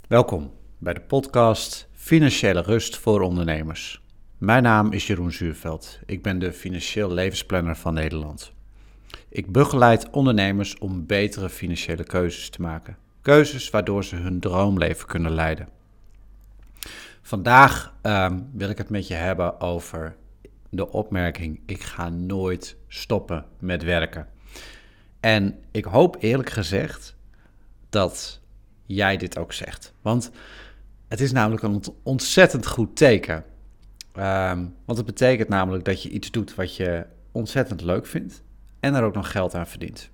Welkom bij de podcast Financiële Rust voor Ondernemers. Mijn naam is Jeroen Zuurveld. Ik ben de financieel levensplanner van Nederland. Ik begeleid ondernemers om betere financiële keuzes te maken. Keuzes waardoor ze hun droomleven kunnen leiden. Vandaag wil ik het met je hebben over de opmerking: ik ga nooit stoppen met werken. En ik hoop eerlijk gezegd dat jij dit ook zegt. Want het is namelijk een ontzettend goed teken. Want het betekent namelijk dat je iets doet wat je ontzettend leuk vindt en er ook nog geld aan verdient.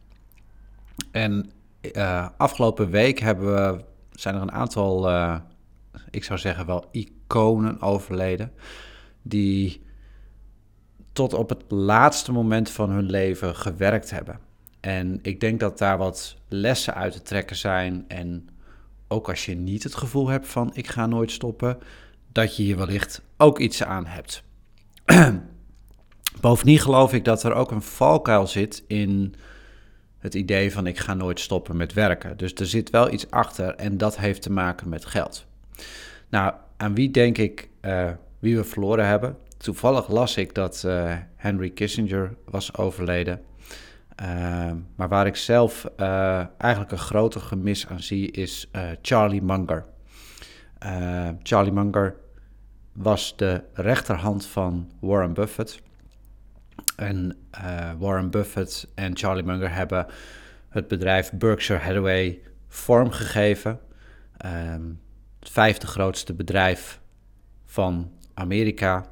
En afgelopen week zijn er een aantal, ik zou zeggen wel iconen overleden, die tot op het laatste moment van hun leven gewerkt hebben. En ik denk dat daar wat lessen uit te trekken zijn. En ook als je niet het gevoel hebt van ik ga nooit stoppen, dat je hier wellicht ook iets aan hebt. Bovendien geloof ik dat er ook een valkuil zit in het idee van ik ga nooit stoppen met werken. Dus er zit wel iets achter en dat heeft te maken met geld. Nou, aan wie denk ik wie we verloren hebben? Toevallig las ik dat Henry Kissinger was overleden. Maar waar ik zelf eigenlijk een groter gemis aan zie is Charlie Munger. Charlie Munger was de rechterhand van Warren Buffett. En Warren Buffett en Charlie Munger hebben het bedrijf Berkshire Hathaway vormgegeven. Het vijfde grootste bedrijf van Amerika.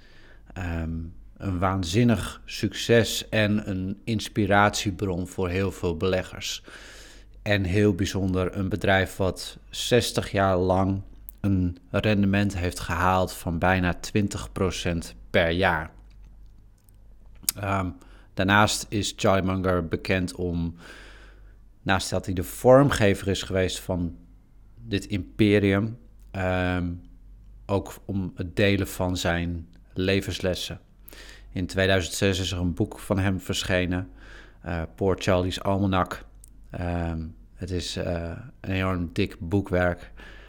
Een waanzinnig succes en een inspiratiebron voor heel veel beleggers. En heel bijzonder, een bedrijf wat 60 jaar lang een rendement heeft gehaald van bijna 20% per jaar. Daarnaast is Charlie Munger bekend naast dat hij de vormgever is geweest van dit imperium, ook om het delen van zijn levenslessen. In 2006 is er een boek van hem verschenen, Poor Charlie's Almanac. Het is een enorm dik boekwerk.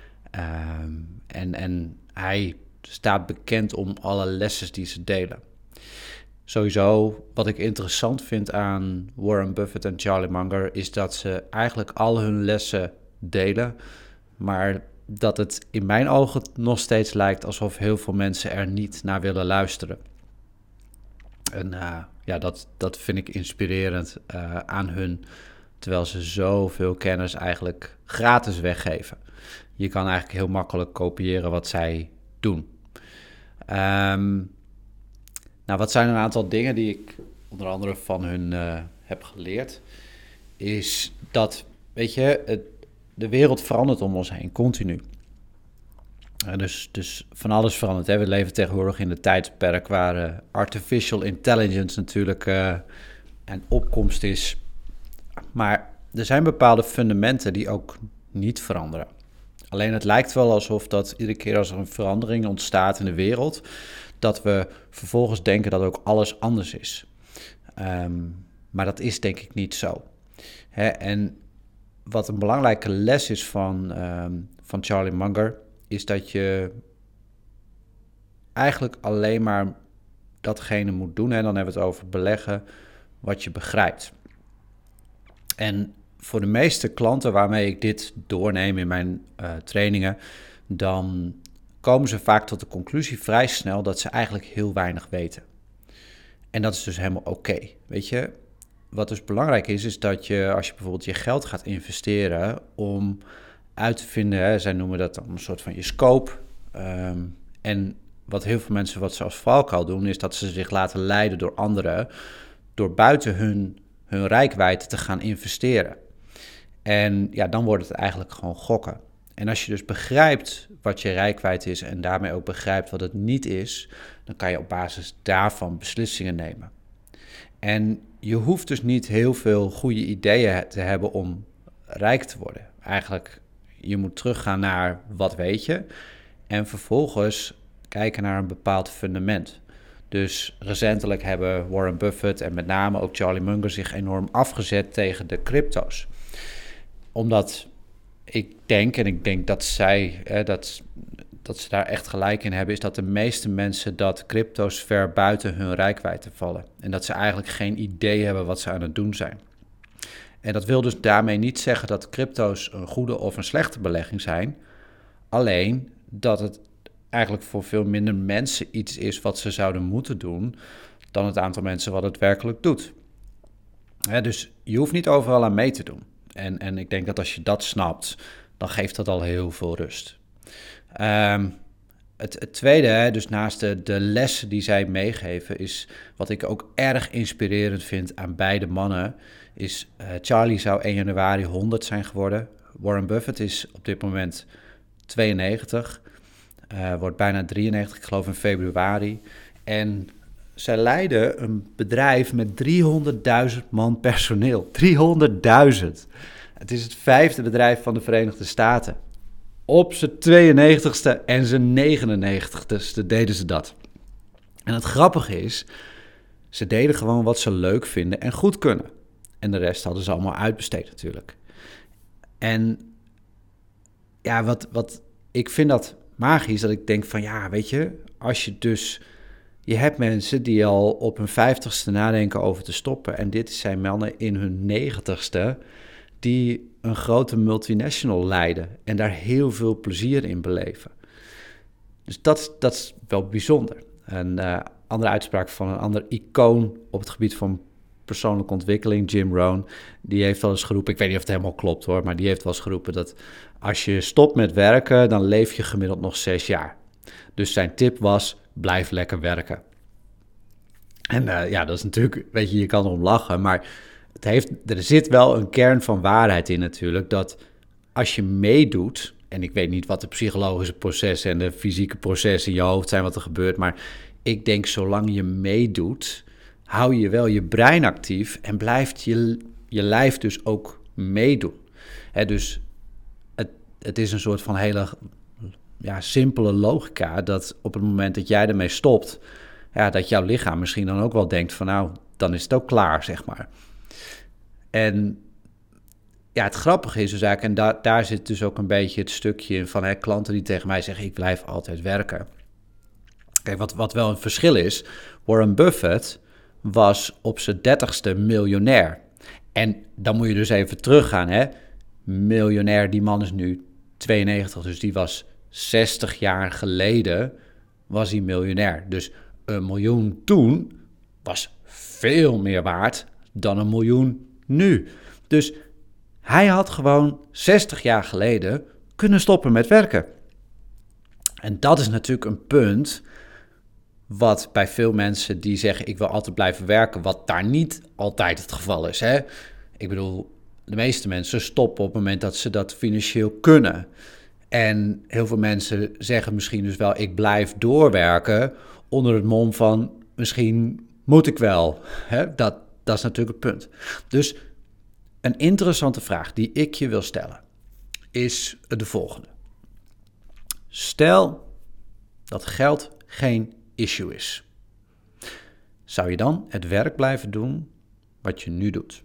En hij staat bekend om alle lessen die ze delen. Sowieso, wat ik interessant vind aan Warren Buffett en Charlie Munger is dat ze eigenlijk al hun lessen delen, maar dat het in mijn ogen nog steeds lijkt alsof heel veel mensen er niet naar willen luisteren. En dat vind ik inspirerend aan hun, terwijl ze zoveel kennis eigenlijk gratis weggeven. Je kan eigenlijk heel makkelijk kopiëren wat zij doen. Wat zijn een aantal dingen die ik onder andere van hun heb geleerd? Is dat, weet je, de wereld verandert om ons heen, continu. Dus van alles verandert. Hè? We leven tegenwoordig in de tijdperk waar artificial intelligence natuurlijk een opkomst is. Maar er zijn bepaalde fundamenten die ook niet veranderen. Alleen het lijkt wel alsof dat iedere keer als er een verandering ontstaat in de wereld, dat we vervolgens denken dat ook alles anders is. Maar dat is denk ik niet zo. En wat een belangrijke les is van Charlie Munger, is dat je eigenlijk alleen maar datgene moet doen, en dan hebben we het over beleggen, wat je begrijpt. En voor de meeste klanten waarmee ik dit doorneem in mijn trainingen, dan komen ze vaak tot de conclusie vrij snel dat ze eigenlijk heel weinig weten. En dat is dus helemaal oké. Weet je, wat dus belangrijk is dat je, als je bijvoorbeeld je geld gaat investeren, om uit te vinden, zij noemen dat dan een soort van je scope. En wat heel veel mensen wat ze als valkuil doen, is dat ze zich laten leiden door anderen, door buiten hun reikwijdte te gaan investeren. En ja, dan wordt het eigenlijk gewoon gokken. En als je dus begrijpt wat je reikwijdte is en daarmee ook begrijpt wat het niet is, dan kan je op basis daarvan beslissingen nemen. En je hoeft dus niet heel veel goede ideeën te hebben om rijk te worden. Eigenlijk, je moet teruggaan naar wat weet je en vervolgens kijken naar een bepaald fundament. Dus recentelijk hebben Warren Buffett en met name ook Charlie Munger zich enorm afgezet tegen de crypto's. Omdat ik denk dat dat ze daar echt gelijk in hebben, is dat de meeste mensen dat crypto's ver buiten hun reikwijdte vallen. En dat ze eigenlijk geen idee hebben wat ze aan het doen zijn. En dat wil dus daarmee niet zeggen dat crypto's een goede of een slechte belegging zijn. Alleen dat het eigenlijk voor veel minder mensen iets is wat ze zouden moeten doen dan het aantal mensen wat het werkelijk doet. Dus je hoeft niet overal aan mee te doen. En ik denk dat als je dat snapt, dan geeft dat al heel veel rust. Het tweede, dus naast de lessen die zij meegeven, is wat ik ook erg inspirerend vind aan beide mannen, is Charlie zou 1 januari 100 zijn geworden. Warren Buffett is op dit moment 92, wordt bijna 93, ik geloof in februari. En zij leiden een bedrijf met 300.000 man personeel. 300.000! Het is het 5e bedrijf van de Verenigde Staten. Op zijn 92ste en zijn 99ste deden ze dat. En het grappige is, ze deden gewoon wat ze leuk vinden en goed kunnen. En de rest hadden ze allemaal uitbesteed natuurlijk. En ja, wat ik vind dat magisch, dat ik denk van ja, weet je, als je dus... Je hebt mensen die al op hun 50ste nadenken over te stoppen. En dit zijn mannen in hun 90ste die een grote multinational leiden en daar heel veel plezier in beleven. Dus dat is wel bijzonder. Een andere uitspraak van een ander icoon op het gebied van persoonlijke ontwikkeling, Jim Rohn, die heeft wel eens geroepen, ik weet niet of het helemaal klopt hoor, maar die heeft wel eens geroepen dat als je stopt met werken, dan leef je gemiddeld nog 6 jaar. Dus zijn tip was, blijf lekker werken. En dat is natuurlijk, weet je kan erom lachen, maar er zit wel een kern van waarheid in natuurlijk, dat als je meedoet, en ik weet niet wat de psychologische processen en de fysieke processen in je hoofd zijn wat er gebeurt, maar ik denk zolang je meedoet, hou je wel je brein actief en blijft je lijf dus ook meedoen. Dus het is een soort van hele simpele logica dat op het moment dat jij ermee stopt, dat jouw lichaam misschien dan ook wel denkt van nou, dan is het ook klaar, zeg maar. En het grappige is dus eigenlijk, en daar zit dus ook een beetje het stukje in van klanten die tegen mij zeggen, ik blijf altijd werken. Kijk, wat wel een verschil is, Warren Buffett was op zijn 30ste miljonair. En dan moet je dus even teruggaan, miljonair, die man is nu 92, dus die was 60 jaar geleden was hij miljonair. Dus 1 miljoen toen was veel meer waard dan 1 miljoen nu. Dus hij had gewoon 60 jaar geleden kunnen stoppen met werken. En dat is natuurlijk een punt wat bij veel mensen die zeggen ik wil altijd blijven werken, wat daar niet altijd het geval is. Ik bedoel, de meeste mensen stoppen op het moment dat ze dat financieel kunnen. En heel veel mensen zeggen misschien dus wel, ik blijf doorwerken onder het mom van, misschien moet ik wel. Dat is natuurlijk het punt. Dus een interessante vraag die ik je wil stellen is de volgende. Stel dat geld geen issue is. Zou je dan het werk blijven doen wat je nu doet?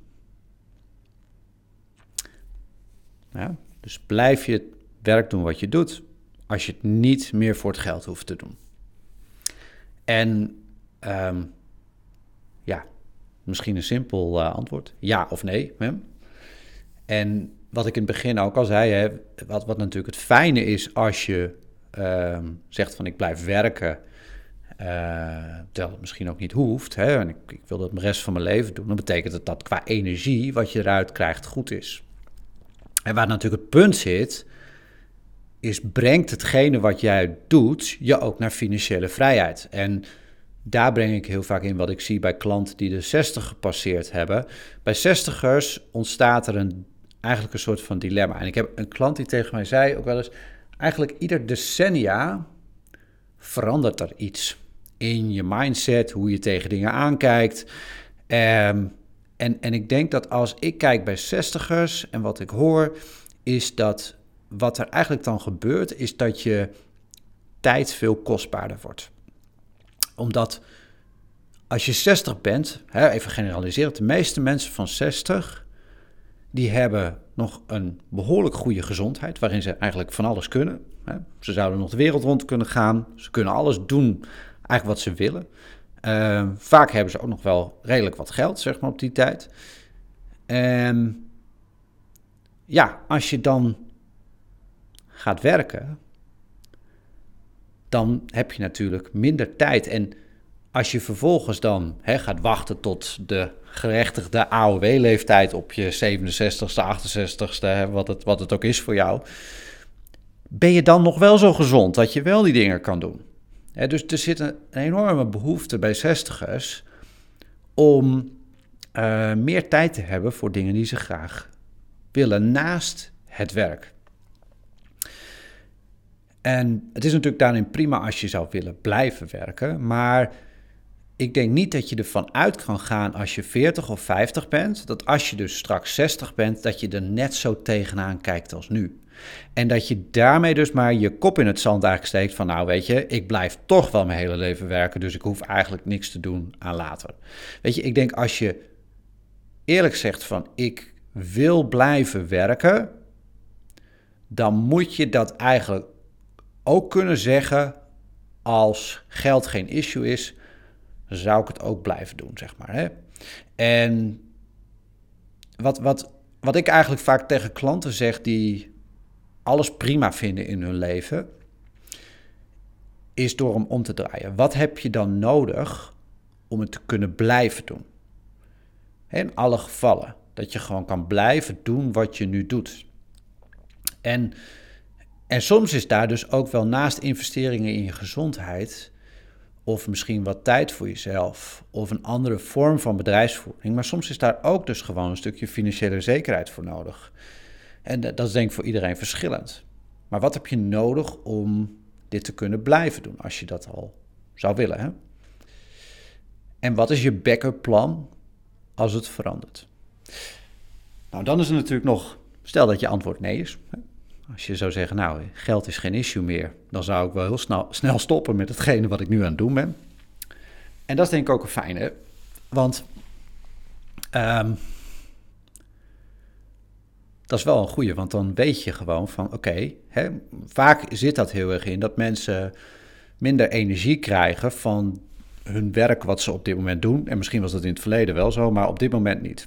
Dus blijf je het werk doen wat je doet, als je het niet meer voor het geld hoeft te doen. En misschien een simpel antwoord. Ja of nee. En wat ik in het begin ook al zei, wat natuurlijk het fijne is als je zegt van ik blijf werken, terwijl het misschien ook niet hoeft, en ik wil dat de rest van mijn leven doen, dan betekent dat qua energie wat je eruit krijgt goed is. En waar natuurlijk het punt zit, is brengt hetgene wat jij doet je ook naar financiële vrijheid. En daar breng ik heel vaak in wat ik zie bij klanten die de 60 gepasseerd hebben. Bij 60ers ontstaat er eigenlijk een soort van dilemma. En ik heb een klant die tegen mij zei ook wel eens, eigenlijk ieder decennia verandert er iets in je mindset, hoe je tegen dingen aankijkt. En ik denk dat als ik kijk bij 60ers en wat ik hoor, is dat wat er eigenlijk dan gebeurt, is dat je tijd veel kostbaarder wordt. Omdat als je 60 bent, even generaliserend, de meeste mensen van 60, die hebben nog een behoorlijk goede gezondheid, waarin ze eigenlijk van alles kunnen. Ze zouden nog de wereld rond kunnen gaan. Ze kunnen alles doen, eigenlijk wat ze willen. Vaak hebben ze ook nog wel redelijk wat geld, zeg maar, op die tijd. Ja, als je dan gaat werken, dan heb je natuurlijk minder tijd. En als je vervolgens dan gaat wachten tot de gerechtigde AOW-leeftijd op je 67ste, 68ste, wat het ook is voor jou, ben je dan nog wel zo gezond dat je wel die dingen kan doen. Dus er zit een enorme behoefte bij 60ers om meer tijd te hebben voor dingen die ze graag willen naast het werk. En het is natuurlijk daarin prima als je zou willen blijven werken, maar ik denk niet dat je ervan uit kan gaan als je 40 of 50 bent, dat als je dus straks 60 bent, dat je er net zo tegenaan kijkt als nu. En dat je daarmee dus maar je kop in het zand eigenlijk steekt van, nou weet je, ik blijf toch wel mijn hele leven werken, dus ik hoef eigenlijk niks te doen aan later. Weet je, ik denk als je eerlijk zegt van, ik wil blijven werken, dan moet je dat eigenlijk ook kunnen zeggen als geld geen issue is, zou ik het ook blijven doen, zeg maar. Hè? En wat ik eigenlijk vaak tegen klanten zeg die alles prima vinden in hun leven, is door hem om te draaien. Wat heb je dan nodig om het te kunnen blijven doen? In alle gevallen, dat je gewoon kan blijven doen wat je nu doet. En soms is daar dus ook wel naast investeringen in je gezondheid, of misschien wat tijd voor jezelf, of een andere vorm van bedrijfsvoering, maar soms is daar ook dus gewoon een stukje financiële zekerheid voor nodig. En dat is denk ik voor iedereen verschillend. Maar wat heb je nodig om dit te kunnen blijven doen, als je dat al zou willen, hè? En wat is je backup plan als het verandert? Nou, dan is er natuurlijk nog, stel dat je antwoord nee is. Hè? Als je zou zeggen, nou, geld is geen issue meer, dan zou ik wel heel snel stoppen met hetgene wat ik nu aan het doen ben. En dat is denk ik ook een fijne, want dat is wel een goeie, want dan weet je gewoon van, oké, vaak zit dat heel erg in dat mensen minder energie krijgen van hun werk wat ze op dit moment doen. En misschien was dat in het verleden wel zo, maar op dit moment niet.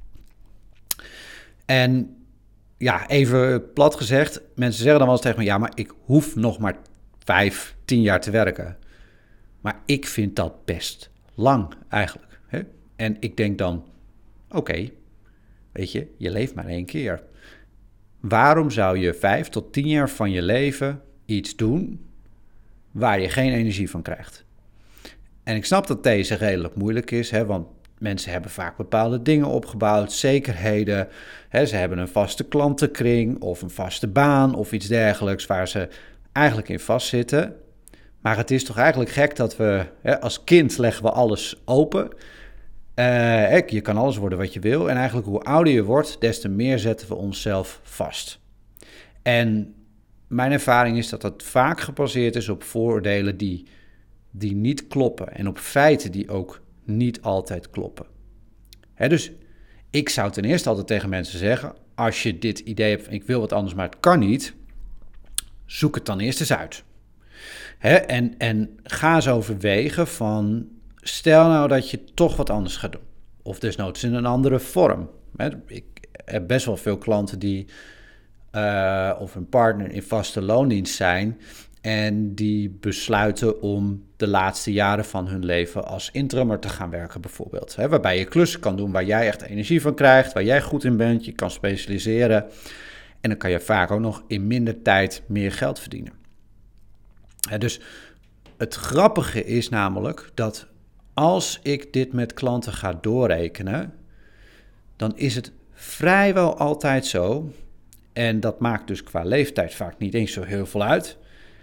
En ja, even plat gezegd, mensen zeggen dan wel eens tegen me, ja, maar ik hoef nog maar 5, 10 jaar te werken. Maar ik vind dat best lang eigenlijk. Hè? En ik denk dan, oké, weet je leeft maar 1 keer. Waarom zou je 5 tot 10 jaar van je leven iets doen waar je geen energie van krijgt? En ik snap dat deze redelijk moeilijk is, hè, want mensen hebben vaak bepaalde dingen opgebouwd, zekerheden. Ze hebben een vaste klantenkring of een vaste baan of iets dergelijks waar ze eigenlijk in vastzitten. Maar het is toch eigenlijk gek dat we, als kind leggen we alles open. Je kan alles worden wat je wil. En eigenlijk hoe ouder je wordt, des te meer zetten we onszelf vast. En mijn ervaring is dat dat vaak gebaseerd is op vooroordelen die niet kloppen. En op feiten die ook niet altijd kloppen. Dus ik zou ten eerste altijd tegen mensen zeggen, als je dit idee hebt van ik wil wat anders, maar het kan niet, zoek het dan eerst eens uit. En ga eens overwegen van, stel nou dat je toch wat anders gaat doen. Of desnoods in een andere vorm. Ik heb best wel veel klanten die of een partner in vaste loondienst zijn en die besluiten om de laatste jaren van hun leven als interimmer te gaan werken bijvoorbeeld. Waarbij je klussen kan doen waar jij echt energie van krijgt, waar jij goed in bent, je kan specialiseren. En dan kan je vaak ook nog in minder tijd meer geld verdienen. Dus het grappige is namelijk dat als ik dit met klanten ga doorrekenen, dan is het vrijwel altijd zo, en dat maakt dus qua leeftijd vaak niet eens zo heel veel uit.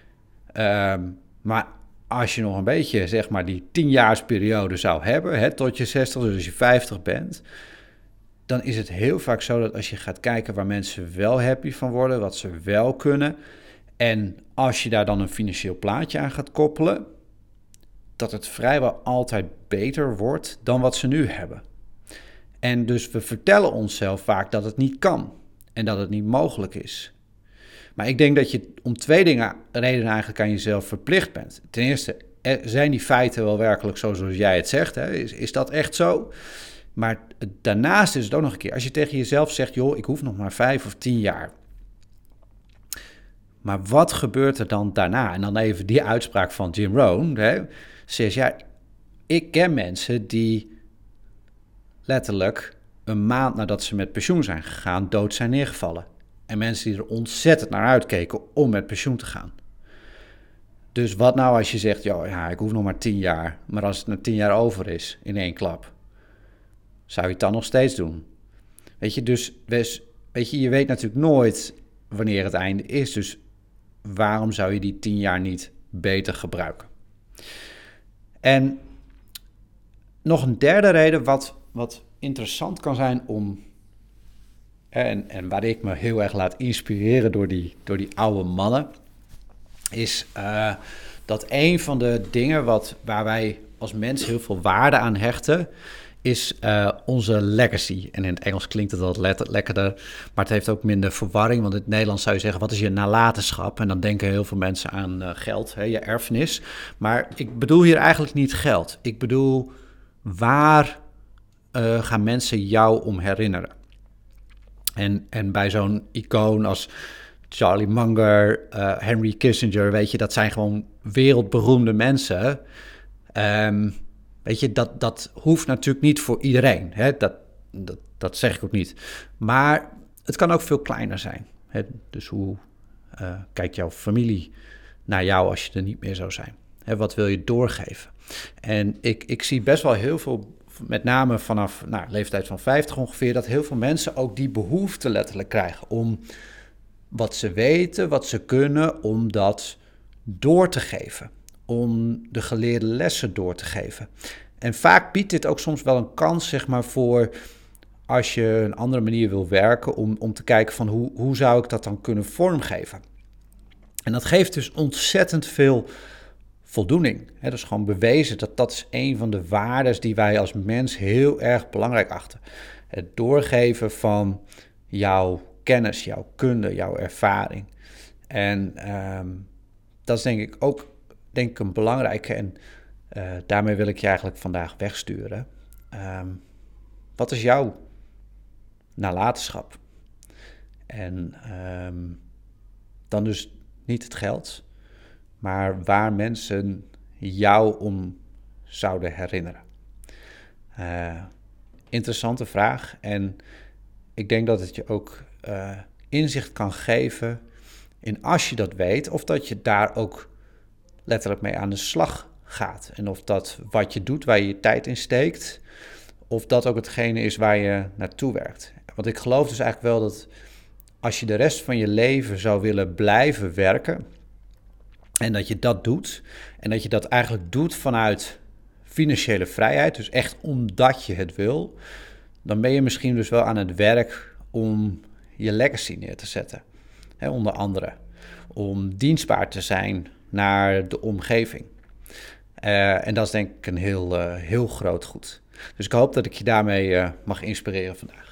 Maar als je nog een beetje, zeg maar, die 10-jaarsperiode zou hebben, tot je 60, dus als je 50 bent, dan is het heel vaak zo dat als je gaat kijken waar mensen wel happy van worden, wat ze wel kunnen, en als je daar dan een financieel plaatje aan gaat koppelen, dat het vrijwel altijd beter wordt dan wat ze nu hebben. En dus we vertellen onszelf vaak dat het niet kan. en dat het niet mogelijk is. Maar ik denk dat je om twee redenen eigenlijk aan jezelf verplicht bent. Ten eerste, zijn die feiten wel werkelijk zo zoals jij het zegt? Hè? Is dat echt zo? Maar daarnaast is het ook nog een keer, als je tegen jezelf zegt, joh, ik hoef nog maar 5 of 10 jaar. Maar wat gebeurt er dan daarna? En dan even die uitspraak van Jim Rohn. Hè? Zegt, ja, ik ken mensen die letterlijk een maand nadat ze met pensioen zijn gegaan, dood zijn neergevallen. En mensen die er ontzettend naar uitkeken om met pensioen te gaan. Dus wat nou als je zegt, ja, ik hoef nog maar 10 jaar. Maar als het na 10 jaar over is, in één klap, zou je het dan nog steeds doen? Weet je, dus je weet natuurlijk nooit wanneer het einde is. Dus waarom zou je die 10 jaar niet beter gebruiken? En nog een derde reden wat interessant kan zijn om... En waar ik me heel erg laat inspireren door die oude mannen, is dat een van de dingen waar wij als mens heel veel waarde aan hechten, is onze legacy. En in het Engels klinkt het wat lekkerder, maar het heeft ook minder verwarring, want in het Nederlands zou je zeggen, wat is je nalatenschap? En dan denken heel veel mensen aan geld, je erfenis. Maar ik bedoel hier eigenlijk niet geld. Ik bedoel, waar gaan mensen jou om herinneren? En bij zo'n icoon als Charlie Munger, Henry Kissinger, weet je, dat zijn gewoon wereldberoemde mensen. Weet je, dat hoeft natuurlijk niet voor iedereen. Hè? Dat zeg ik ook niet. Maar het kan ook veel kleiner zijn. Hè? Dus hoe kijkt jouw familie naar jou als je er niet meer zou zijn? Hè, wat wil je doorgeven? En ik zie best wel heel veel, met name vanaf leeftijd van 50 ongeveer, dat heel veel mensen ook die behoefte letterlijk krijgen om wat ze weten, wat ze kunnen, om dat door te geven. Om de geleerde lessen door te geven. En vaak biedt dit ook soms wel een kans, zeg maar, voor als je een andere manier wil werken, om te kijken van hoe zou ik dat dan kunnen vormgeven. En dat geeft dus ontzettend veel voldoening. Dat is gewoon bewezen dat is een van de waarden die wij als mens heel erg belangrijk achten. Het doorgeven van jouw kennis, jouw kunde, jouw ervaring. En dat is denk ik ook een belangrijke. En daarmee wil ik je eigenlijk vandaag wegsturen. Wat is jouw nalatenschap? En dan dus niet het geld, maar waar mensen jou om zouden herinneren. Interessante vraag. En ik denk dat het je ook inzicht kan geven in, als je dat weet, of dat je daar ook letterlijk mee aan de slag gaat. En of dat wat je doet, waar je je tijd in steekt, of dat ook hetgene is waar je naartoe werkt. Want ik geloof dus eigenlijk wel dat als je de rest van je leven zou willen blijven werken, en dat je dat doet, en dat je dat eigenlijk doet vanuit financiële vrijheid, dus echt omdat je het wil, dan ben je misschien dus wel aan het werk om je legacy neer te zetten. Onder andere. Om dienstbaar te zijn naar de omgeving. En dat is denk ik een heel groot goed. Dus ik hoop dat ik je daarmee mag inspireren vandaag.